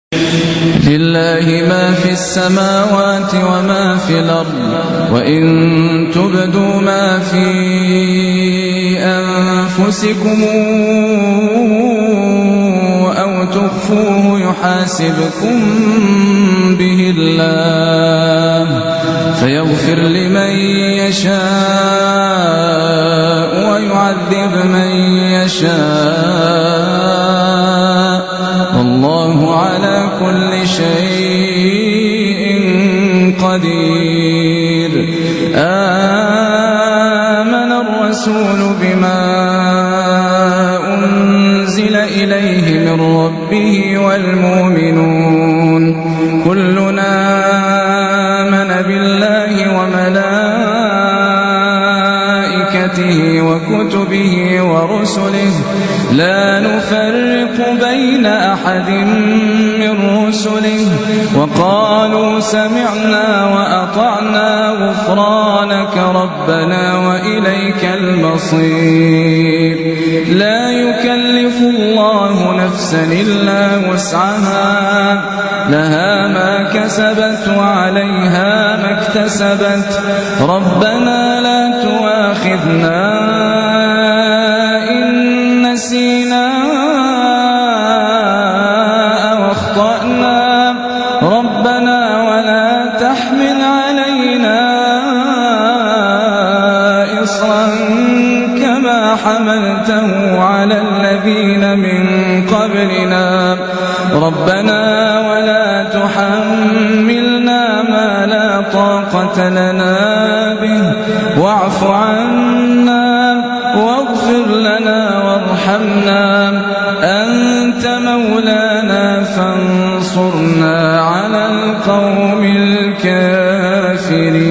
لله ما في السماوات وما في الأرض وإن تبدوا ما في أنفسكم أو تخفوه يحاسبكم به الله فيغفر لمن يشاء ويعذب من يشاء والله على كل شيء قدير. آمن الرسول بما أنزل إليه من ربه والمؤمنون كلنا آمن بالله وملائكته وكتبه ورسله لا نفرق بين أحد من رسله وقالوا سمعنا وأطعنا غفرانك ربنا وإليك المصير. لا يكلف الله نفسا إلا وسعها لها ما كسبت وعليها ما اكتسبت ربنا لا تؤاخذنا إن نسينا أو أخطأنا ربنا ولا تحمل علينا إصرا كما حملته على الذين من قبلنا ربنا ولا تحملنا ما لا طاقة لنا به واعف عنا واغفر لنا وارحمنا أنت مولانا فانصرنا على القوم الكافرين.